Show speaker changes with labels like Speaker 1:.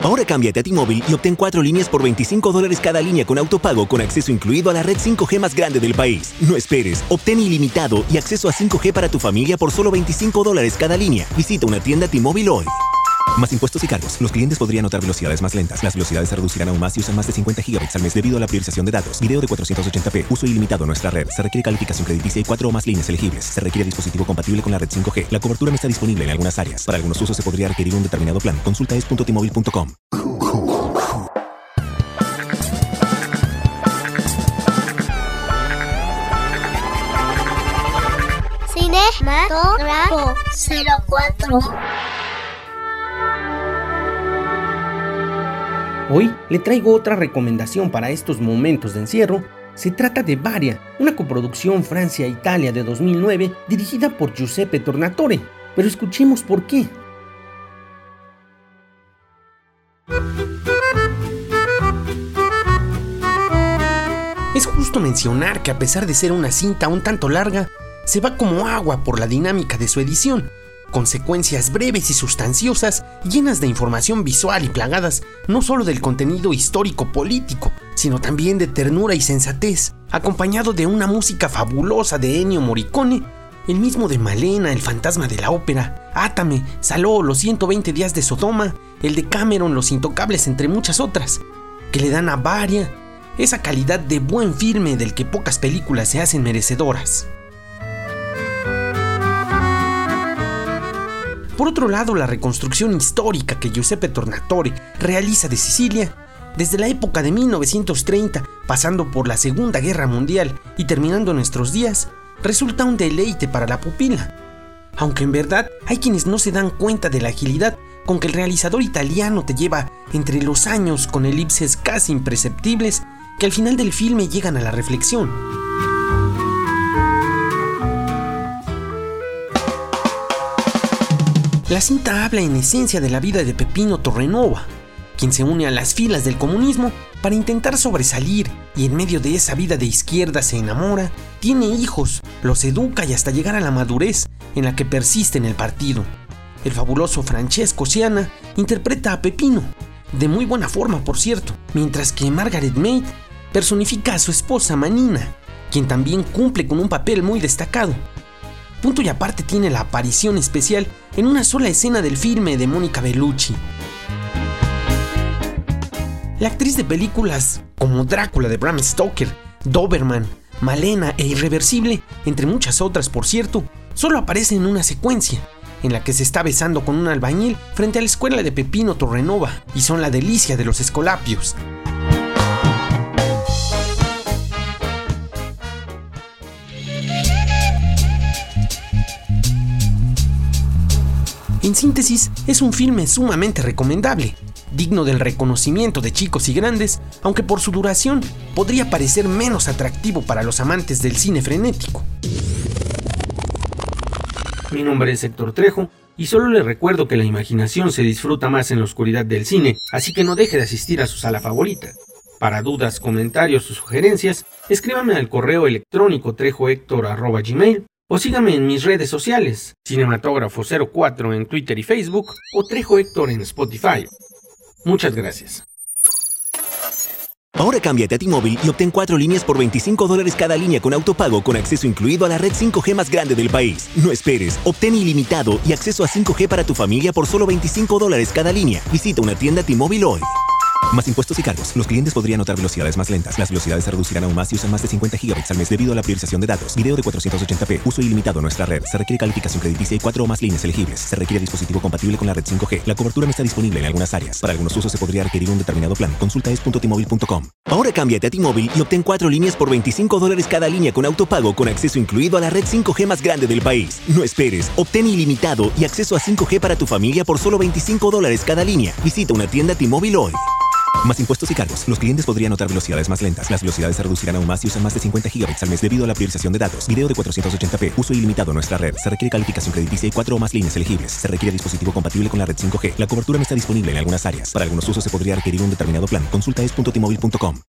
Speaker 1: Ahora cámbiate a T-Mobile y obtén 4 líneas por $25 cada línea con autopago con acceso incluido a la red 5G más grande del país. No esperes, obtén ilimitado y acceso a 5G para tu familia por solo $25 cada línea. Visita una tienda T-Mobile hoy. Más impuestos y cargos. Los clientes podrían notar velocidades más lentas. Las velocidades se reducirán aún más si usan más de 50 GB al mes debido a la priorización de datos. Video de 480p. Uso ilimitado en nuestra red. Se requiere calificación crediticia y 4 o más líneas elegibles. Se requiere dispositivo compatible con la red 5G. La cobertura no está disponible en algunas áreas. Para algunos usos se podría requerir un determinado plan. Consulta es.tmobile.com.
Speaker 2: Cinematógrafo 04.
Speaker 3: Hoy le traigo otra recomendación para estos momentos de encierro. Se trata de Varia, una coproducción Francia-Italia de 2009 dirigida por Giuseppe Tornatore. Pero escuchemos por qué. Es justo mencionar que a pesar de ser una cinta un tanto larga, se va como agua por la dinámica de su edición, con secuencias breves y sustanciosas, llenas de información visual y plagadas no solo del contenido histórico-político, sino también de ternura y sensatez, acompañado de una música fabulosa de Ennio Morricone, el mismo de Malena, el fantasma de la ópera, Átame, Saló, Los 120 días de Sodoma, el de Cameron, Los Intocables, entre muchas otras, que le dan a Varia esa calidad de buen filme del que pocas películas se hacen merecedoras. Por otro lado, la reconstrucción histórica que Giuseppe Tornatore realiza de Sicilia, desde la época de 1930, pasando por la Segunda Guerra Mundial y terminando en nuestros días, resulta un deleite para la pupila. Aunque en verdad hay quienes no se dan cuenta de la agilidad con que el realizador italiano te lleva entre los años con elipses casi imperceptibles que al final del filme llegan a la reflexión. La cinta habla en esencia de la vida de Peppino Torrenova, quien se une a las filas del comunismo para intentar sobresalir y en medio de esa vida de izquierda se enamora, tiene hijos, los educa y hasta llegar a la madurez en la que persiste en el partido. El fabuloso Francesco Siana interpreta a Peppino, de muy buena forma por cierto, mientras que Margaret Mead personifica a su esposa Manina, quien también cumple con un papel muy destacado. Punto y aparte tiene la aparición especial en una sola escena del filme de Mónica Bellucci. La actriz de películas como Drácula de Bram Stoker, Doberman, Malena e Irreversible, entre muchas otras por cierto, solo aparece en una secuencia, en la que se está besando con un albañil frente a la escuela de Peppino Torrenova y son la delicia de los escolapios. En síntesis, es un filme sumamente recomendable, digno del reconocimiento de chicos y grandes, aunque por su duración podría parecer menos atractivo para los amantes del cine frenético. Mi nombre es Héctor Trejo y solo le recuerdo que la imaginación se disfruta más en la oscuridad del cine, así que no deje de asistir a su sala favorita. Para dudas, comentarios o sugerencias, escríbame al correo electrónico trejohector@gmail.com o sígame en mis redes sociales, Cinematógrafo04 en Twitter y Facebook o Trejo Héctor en Spotify. Muchas gracias.
Speaker 1: Ahora cámbiate a T-Mobile y obtén 4 líneas por $25 cada línea con autopago con acceso incluido a la red 5G más grande del país. No esperes, obtén ilimitado y acceso a 5G para tu familia por solo $25 cada línea. Visita una tienda T-Mobile hoy. Más impuestos y cargos. Los clientes podrían notar velocidades más lentas. Las velocidades se reducirán aún más si usan más de 50 GB al mes debido a la priorización de datos. Video de 480p. Uso ilimitado en nuestra red. Se requiere calificación crediticia y 4 o más líneas elegibles. Se requiere dispositivo compatible con la red 5G. La cobertura no está disponible en algunas áreas. Para algunos usos se podría requerir un determinado plan. Consulta es.tmobile.com. Ahora cámbiate a T-Mobile y obtén 4 líneas por $25 cada línea con autopago con acceso incluido a la red 5G más grande del país. No esperes. Obtén ilimitado y acceso a 5G para tu familia por solo $25 cada línea. Visita una tienda T-Mobile hoy. Más impuestos y cargos. Los clientes podrían notar velocidades más lentas. Las velocidades se reducirán aún más si usan más de 50 GB al mes debido a la priorización de datos. Video de 480p. Uso ilimitado en nuestra red. Se requiere calificación crediticia y 4 o más líneas elegibles. Se requiere dispositivo compatible con la red 5G. La cobertura no está disponible en algunas áreas. Para algunos usos se podría requerir un determinado plan. Consulta es.tmobile.com.